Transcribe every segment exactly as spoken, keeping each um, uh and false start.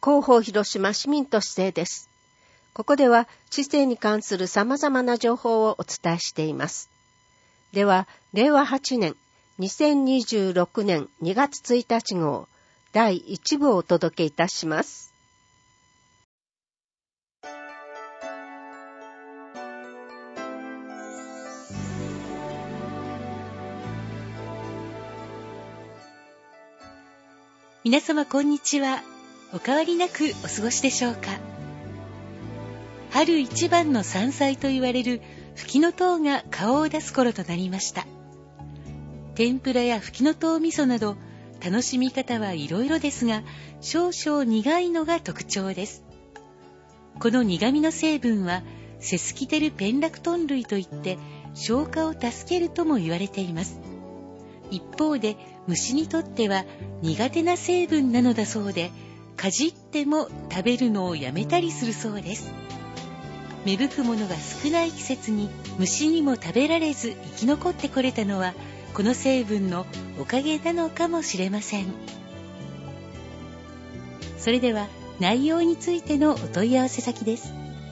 広報広島市民都市政です。ここでは市政に関する様々な情報をお伝えしています。では、れいわはちねんにせんにじゅうろくねんにがつついたち号だいいち部をお届けいたします。 皆様こんにちは。お変わりなくお過ごしでしょうか。春一番の山菜と言われるフキノトウが顔を出す頃となりました。天ぷらやフキノトウ味噌など楽しみ方はいろいろですが、少々苦いのが特徴です。この苦味の成分はセスキテルペンラクトン類といって消化を助けるとも言われています。一方で虫にとっては苦手な成分なのだそうで、かじっても食べるのをやめたりするそうです。芽吹くものが少ない季節に虫にも食べられず生き残ってこれたのはこの成分のおかげなのかもしれません。それでは内容についてのお問い合わせ先です。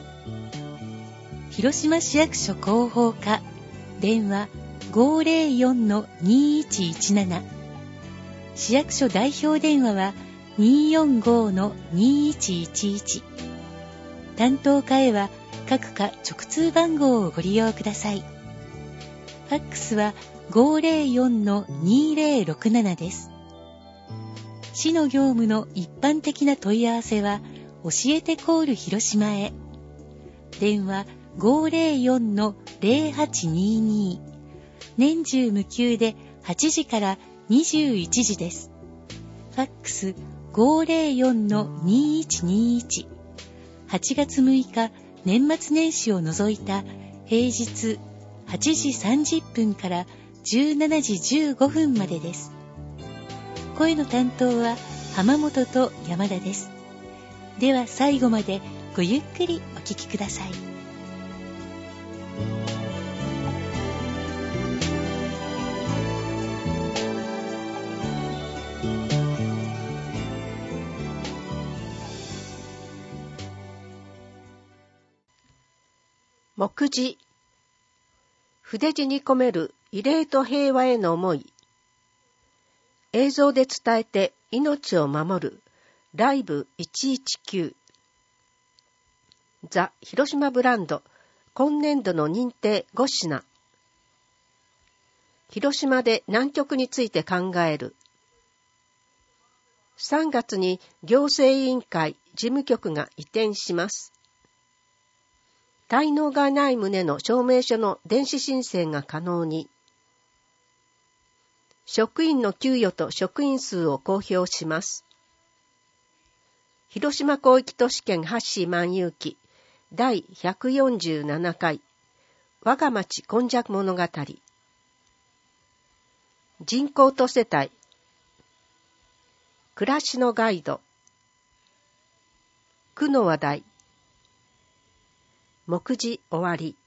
広島市役所広報課、電話 ごーぜろよんのにーいちいちなな、市役所代表電話は にーよんごのにーいちいちいち、担当課へは各課直通番号をご利用ください。ファックスは ごーぜろよんのにーぜろろくなな です。市の業務の一般的な問い合わせは教えてコール広島へ。電話 ごーぜろよんのぜろはちにーにー、年中無休ではちじからにじゅういちじです。ファックス ごーぜろよんのにーいちにーいち、はちがつむいか年末年始を除いた平日はちじさんじゅっぷんからじゅうしちじじゅうごふんまでです。声の担当は浜本と山田です。では最後までごゆっくりお聞きください。 目次、筆字に込める慰霊と平和への思い。映像で伝えて命を守るライブいちいちきゅう。ザ・広島ブランド今年度の認定ごひんな。広島で南極について考える。さんがつに行政委員会事務局が移転します。滞納がない旨の証明書の電子申請が可能に。職員の給与と職員数を公表します。広島広域都市圏ハッシー万有記だいひゃくよんじゅうななかい我が町今昔物語。人口と世帯。暮らしのガイド。区の話題。目次終わり。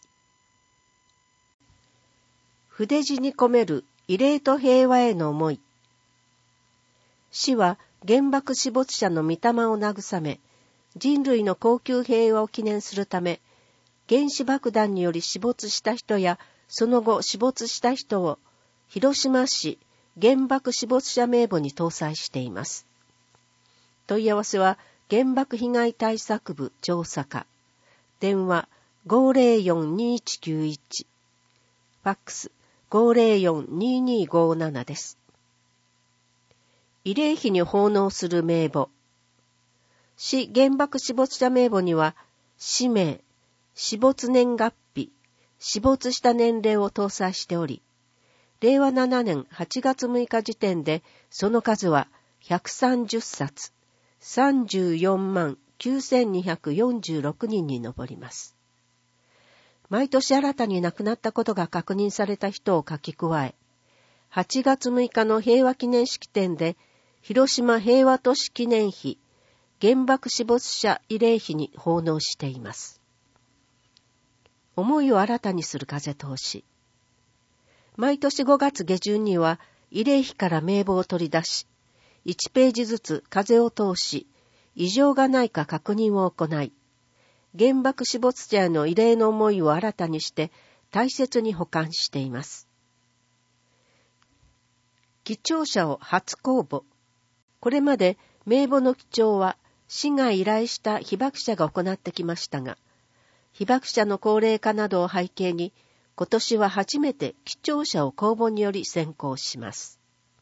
筆字に込める慰霊と平和への思い。市は原爆死没者の御霊を慰め、人類の恒久平和を記念するため、原子爆弾により死没した人やその後死没した人を広島市原爆死没者名簿に登載しています。問い合わせは原爆被害対策部調査課。電話 ごーぜろよんにーいちきゅういち、ファックス ごーぜろよんにーにーごーなな です。慰霊碑に奉納する名簿。市原爆死没者名簿には、氏名、死没年月日、死没した年齢を搭載しており、れいわななねんはちがつむいか時点でその数はひゃくさんじゅっさつ、さんじゅうよんまんきゅうせんにひゃくよんじゅうろくにんに上ります。毎年新たに亡くなったことが確認された人を書き加え、はちがつむいかの平和記念式典で広島平和都市記念碑、原爆死没者慰霊碑に奉納しています。思いを新たにする風通し。毎年ごがつ下旬には慰霊碑から名簿を取り出し、いちページずつ風を通し、 異常がないか確認を行い、原爆死没者への慰霊の思いを新たにして大切に保管しています。記帳者を初公募。これまで名簿の記帳は市が依頼した被爆者が行ってきましたが、被爆者の高齢化などを背景に、今年は初めて記帳者を公募により選考します。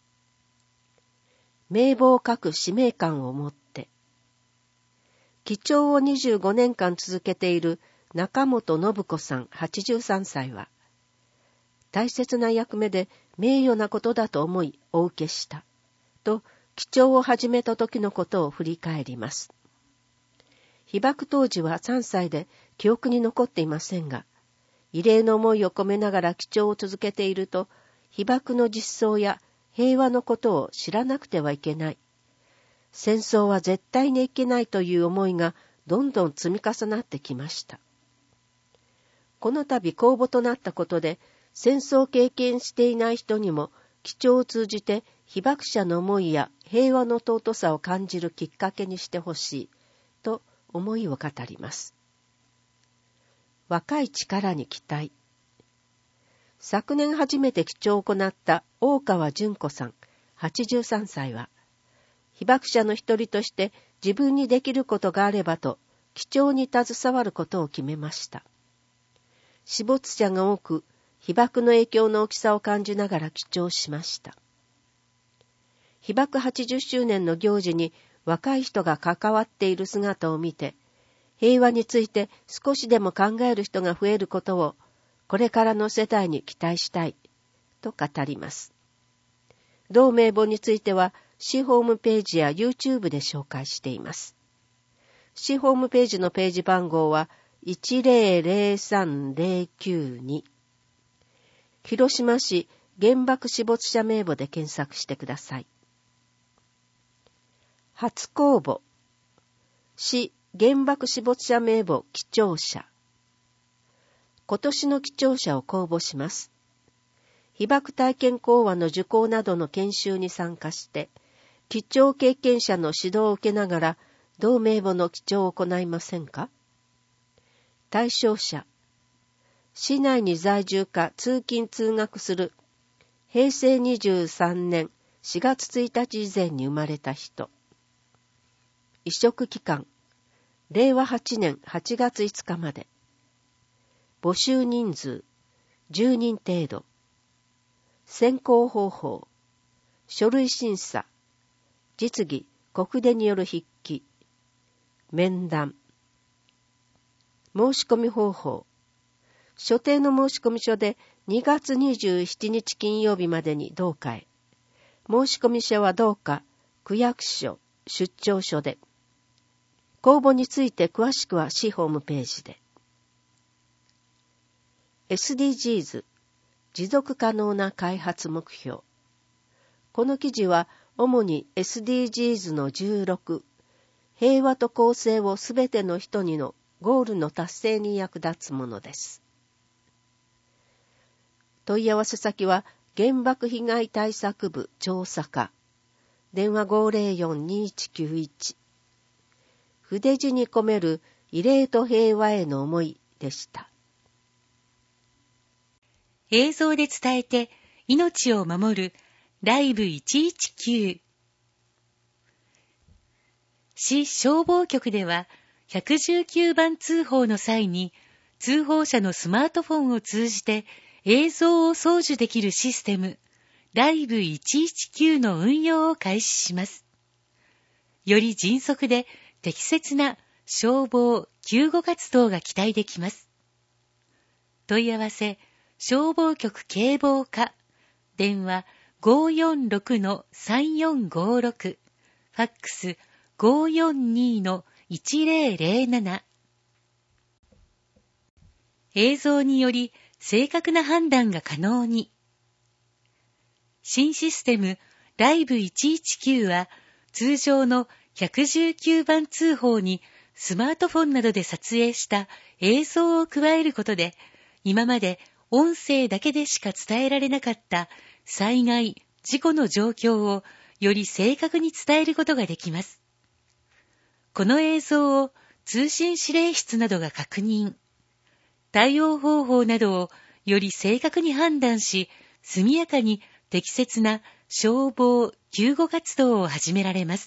名簿を書く使命感を持って。記帳をにじゅうごねんかん続けている中本信子さんはちじゅうさんさいは、大切な役目で名誉なことだと思いお受けした、と記帳を始めた時のことを振り返ります。被爆当時はさんさいで記憶に残っていませんが、慰霊の思いを込めながら記帳を続けていると、被爆の実相や平和のことを知らなくてはいけない。戦争は絶対にいけないという思いがどんどん積み重なってきました。この度公募となったことで、戦争を経験していない人にも記帳を通じて被爆者の思いや平和の尊さを感じるきっかけにしてほしいと思いを語ります。若い力に期待。昨年初めて記帳を行った大川純子さんはちじゅうさんさいは、被爆者の一人として自分にできることがあればと記帳に携わることを決めました。死没者が多く、被爆の影響の大きさを感じながら記帳しました。被爆はちじゅっしゅうねんの行事に若い人が関わっている姿を見て、平和について少しでも考える人が増えることをこれからの世代に期待したいと語ります。同名簿については市ホームページや YouTube で紹介しています。市ホームページのページ番号はいちゼロゼロさんゼロきゅうに。広島市原爆死没者名簿で検索してください。初公募。市原爆死没者名簿記帳者。今年の記帳者を公募します。被爆体験講話の受講などの研修に参加して、記帳経験者の指導を受けながら、同名簿の記帳を行いませんか？対象者。市内に在住か通勤通学する、へいせいにじゅうさんねんしがつついたち以前に生まれた人。移植期間。れいわはちねんはちがついつかまで。募集人数じゅうにん程度。選考方法。書類審査。実技、国手による筆記。面談。申し込み方法。所定の申込書でにがつにじゅうしちにち金曜日までに同課へ。申込書は同課、区役所、出張所で。公募について詳しくは市ホームページで。エスディージーズ 持続可能な開発目標。この記事は主に エスディージーズ のじゅうろく、平和と公正をすべての人にのゴールの達成に役立つものです。問い合わせ先は原爆被害対策部調査課。電話 ごゼロよんにいちきゅういち。筆字に込める慰霊と平和への思いでした。 映像で伝えて命を守るライブいちいちきゅう。市消防局ではひゃくじゅうきゅうばん通報の際に通報者のスマートフォンを通じて映像を送受できるシステムライブいちいちきゅうの運用を開始します。より迅速で適切な消防・救護活動が期待できます。問い合わせ消防局警防課、電話 ごーよんろくのさんよんごろく、ファックス ごーよんにのいちゼロゼロなな。映像により正確な判断が可能に。新システムライブいちいちきゅうは通常のひゃくじゅうきゅうばん通報にスマートフォンなどで撮影した映像を加えることで、今まで音声だけでしか伝えられなかった災害・事故の状況をより正確に伝えることができます。 この映像を通信指令室などが確認、対応方法などをより正確に判断し、速やかに適切な消防・救護活動を始められます。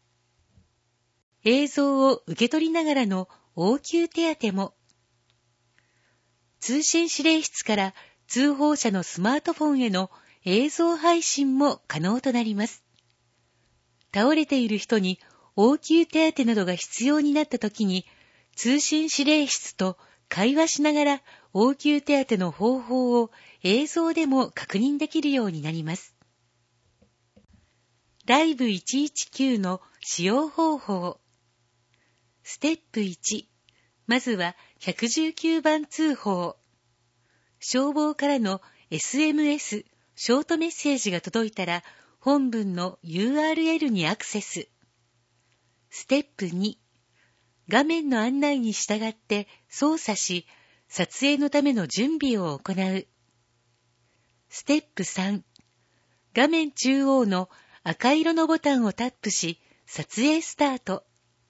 映像を受け取りながらの応急手当も、通信指令室から通報者のスマートフォンへの映像配信も可能となります。倒れている人に応急手当などが必要になったときに、通信指令室と会話しながら応急手当の方法を映像でも確認できるようになります。ライブいちいちきゅうの使用方法。ステップいち、まずはひゃくじゅうきゅうばん通報。消防からの エスエムエス、ショートメッセージが届いたら、本文の ユーアールエル にアクセス。ステップに、画面の案内に従って操作し、撮影のための準備を行う。ステップさん、画面中央の赤色のボタンをタップし、撮影スタート。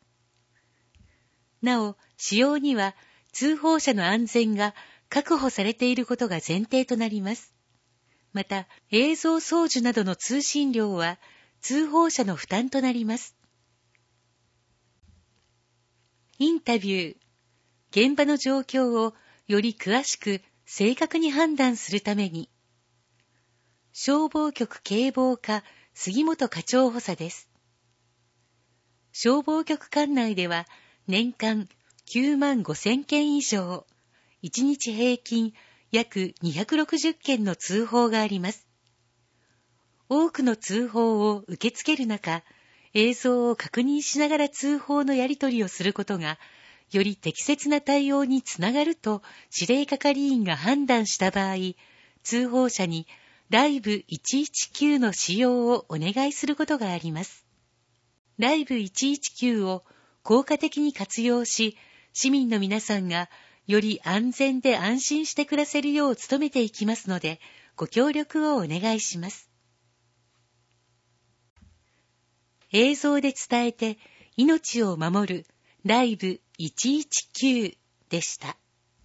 なお、使用には通報者の安全が確保されていることが前提となります。また、映像送受などの通信料は通報者の負担となります。インタビュー。現場の状況をより詳しく正確に判断するために、消防局警防課杉本課長補佐です。消防局管内では年間きゅうまんごせんけん以上、いちにち平均約にひゃくろくじゅっけんの通報があります。多くの通報を受け付ける中、映像を確認しながら通報のやり取りをすることが、より適切な対応につながると指令係員が判断した場合、通報者にライブいちいちきゅうの使用をお願いすることがあります。ライブいちいちきゅうを効果的に活用し、市民の皆さんがより安全で安心して暮らせるよう努めていきますので、ご協力をお願いします。映像で伝えて命を守るライブいちいちきゅうでした。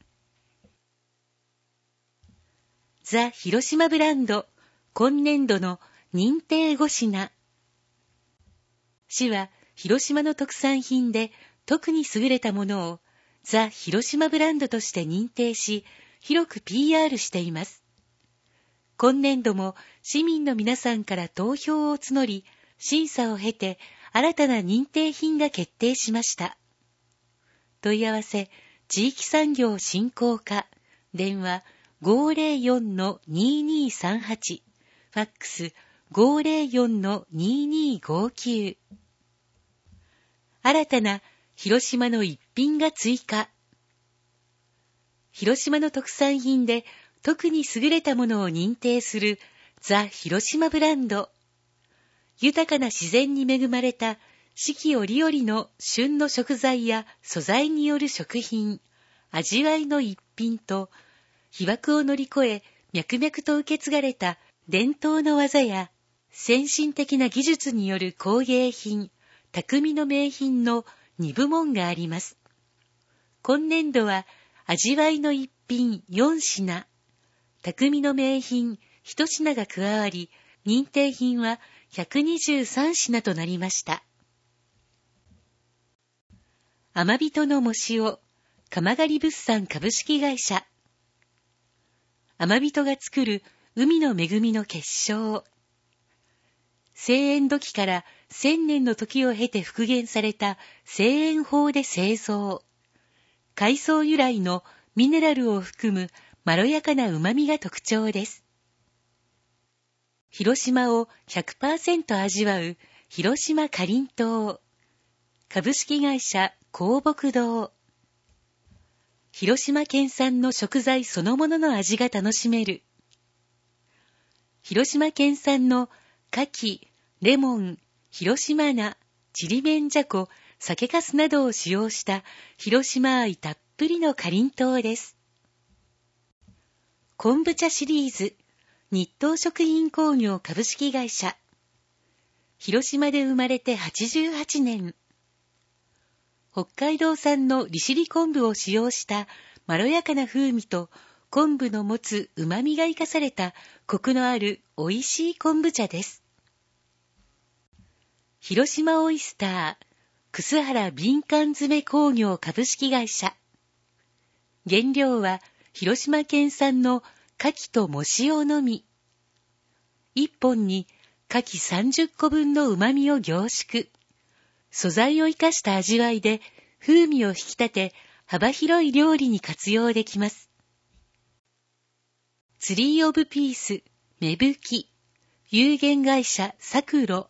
ザ・広島ブランド今年度の認定ごしな。市は広島の特産品で特に優れたものをザ・広島ブランドとして認定し、広く ピーアール しています。今年度も市民の皆さんから投票を募り、審査を経て新たな認定品が決定しました。問い合わせ、地域産業振興課、電話 ごーぜろよんのにーにーさんはち、ファックス ごーぜろよんのにーにーごーきゅう。新たな広島の一品が追加。広島の特産品で特に優れたものを認定するザ・広島ブランド。豊かな自然に恵まれた四季折々の旬の食材や素材による食品、味わいの一品と、被爆を乗り越え脈々と受け継がれた伝統の技や先進的な技術による工芸品、匠の名品のにぶもんがあります。今年度は味わいの一品よんしな、匠の名品いちしなが加わり、認定品はひゃくにじゅうさんしなとなりました。天人の藻塩、鎌狩物産株式会社。天人が作る海の恵みの結晶。製塩土器から千年の時を経て復元された製塩法で製造。海藻由来のミネラルを含むまろやかな旨味が特徴です。広島を ひゃくパーセント 味わう広島かりんとう。株式会社香木堂。広島県産の食材そのものの味が楽しめる。広島県産の牡蠣、レモン、広島菜、ちりめんじゃこ、酒粕などを使用した広島愛たっぷりのかりんとうです。昆布茶シリーズ、日東食品工業株式会社。広島で生まれてはちじゅうはちねん。 北海道産の利尻昆布を使用したまろやかな風味と昆布の持つ旨味が生かされたコクのある美味しい昆布茶です。広島オイスター楠原敏感詰工業株式会社。原料は広島県産の牡蠣と藻塩のみ。いっぽんに牡蠣さんじゅっこぶんの旨味を凝縮。素材を生かした味わいで風味を引き立て幅広い料理に活用できます。ツリーオブピース芽吹き有限会社サクロ。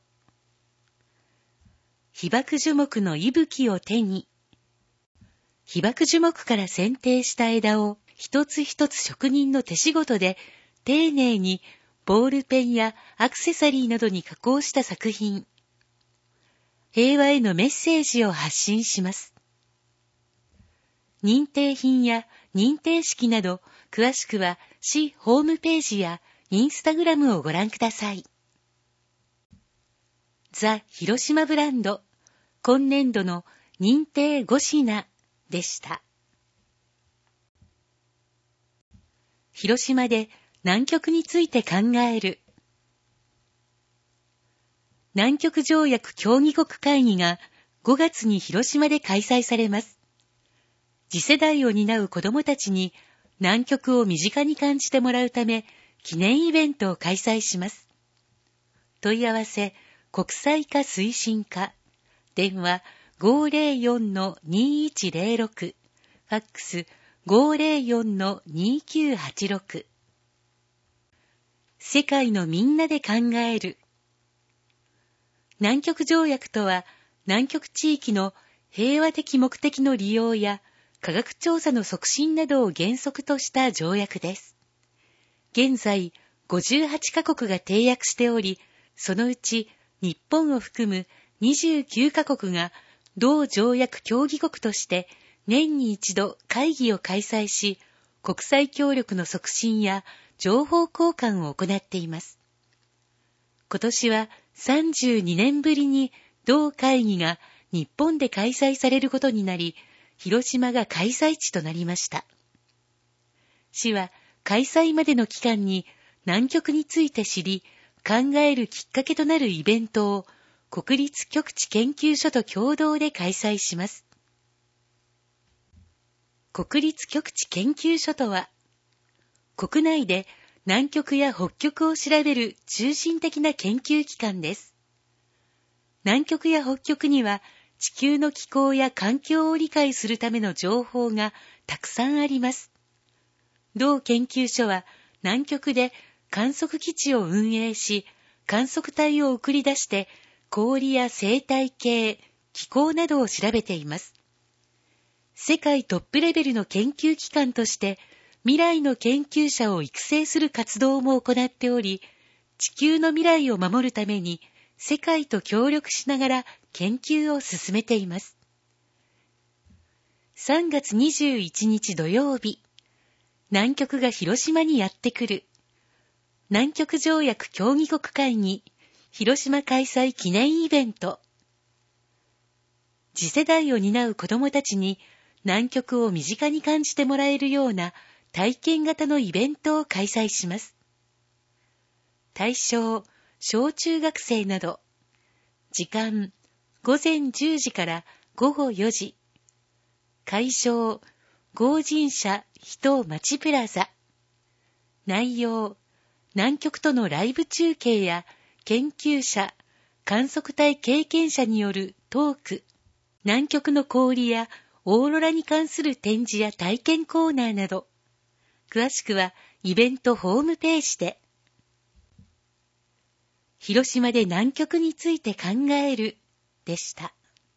被爆樹木の息吹を手に、被爆樹木から剪定した枝を一つ一つ職人の手仕事で丁寧にボールペンやアクセサリーなどに加工した作品。平和へのメッセージを発信します。認定品や認定式など詳しくは市ホームページやインスタグラムをご覧ください。ザ・広島ブランド今年度の認定ごひんでした。広島で南極について考える。南極条約協議国会議がごがつに広島で開催されます。次世代を担う子どもたちに南極を身近に感じてもらうため記念イベントを開催します。問い合わせ国際化推進課。電話 ごーぜろよんのにいちぜろろく、ファックス ごーぜろよんのにきゅうはちろく。世界のみんなで考える。南極条約とは、南極地域の平和的目的の利用や科学調査の促進などを原則とした条約です。現在、ごじゅうはちかこくが締約しており、そのうち日本を含むにじゅうきゅうかこくが同条約協議国として年に一度会議を開催し、国際協力の促進や情報交換を行っています。今年はさんじゅうにねんぶりに同会議が日本で開催されることになり、広島が開催地となりました。市は開催までの期間に南極について知り、考えるきっかけとなるイベントを国立極地研究所と共同で開催します。国立極地研究所とは、国内で南極や北極を調べる中心的な研究機関です。南極や北極には地球の気候や環境を理解するための情報がたくさんあります。同研究所は南極で観測基地を運営し、観測隊を送り出して氷や生態系、気候などを調べています。世界トップレベルの研究機関として未来の研究者を育成する活動も行っており、地球の未来を守るために世界と協力しながら研究を進めています。さんがつにじゅういちにち土曜日、南極が広島にやってくる。南極条約協議国会議広島開催記念イベント。次世代を担う子どもたちに南極を身近に感じてもらえるような体験型のイベントを開催します。対象、小中学生など。時間、ごぜんじゅうじからごごよじ。会場、合人社人町プラザ。内容、南極とのライブ中継や研究者、観測隊経験者によるトーク、南極の氷やオーロラに関する展示や体験コーナーなど、詳しくはイベントホームページで。広島で南極について考えるでした。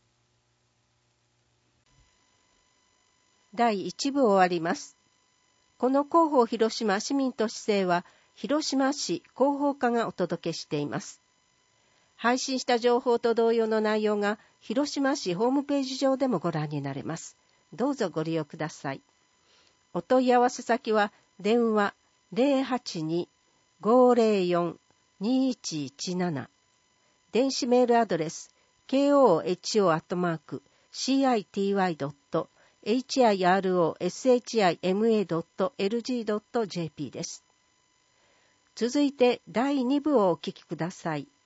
だいいちぶ終わります。この広報広島市民都市政は広島市広報課がお届けしています。配信した情報と同様の内容が広島市ホームページ上でもご覧になれます。どうぞご利用ください。お問い合わせ先は電話 ゼロはちに ごーぜろよん にいちいちなな、電子メールアドレス ケーオーエイチオー アットマークシーアイティーワイドットエイチアイアールオーエスエイチアイエムエードットエルジードットジェーピー です。続いてだいに部をお聞きください。